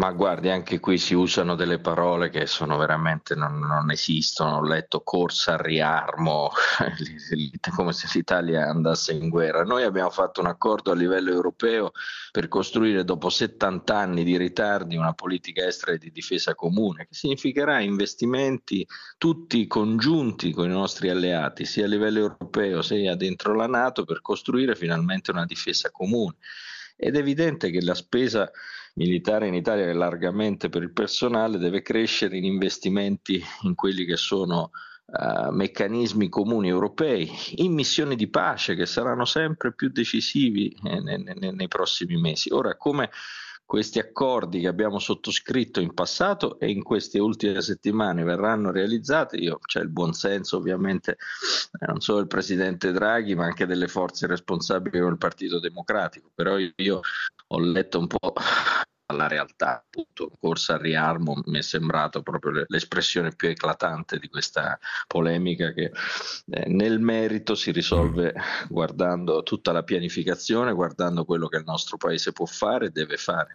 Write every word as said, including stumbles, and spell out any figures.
Ma guardi, anche qui si usano delle parole che sono veramente non, non esistono. Ho letto corsa al riarmo, come se l'Italia andasse in guerra. Noi abbiamo fatto un accordo a livello europeo per costruire dopo settanta anni di ritardi una politica estera e di difesa comune, che significherà investimenti tutti congiunti con i nostri alleati, sia a livello europeo sia dentro la NATO, per costruire finalmente una difesa comune. Ed è evidente che la spesa militare in Italia è largamente per il personale, deve crescere in investimenti in quelli che sono uh, meccanismi comuni europei, in missioni di pace che saranno sempre più decisivi eh, nei, nei, nei prossimi mesi. Ora, come questi accordi che abbiamo sottoscritto in passato e in queste ultime settimane verranno realizzati, io c'è il buonsenso ovviamente eh, non solo del presidente Draghi ma anche delle forze responsabili del Partito Democratico, però io, io ho letto un po' la realtà, appunto, corsa al riarmo mi è sembrato proprio l'espressione più eclatante di questa polemica che eh, nel merito si risolve guardando tutta la pianificazione, guardando quello che il nostro paese può fare e deve fare.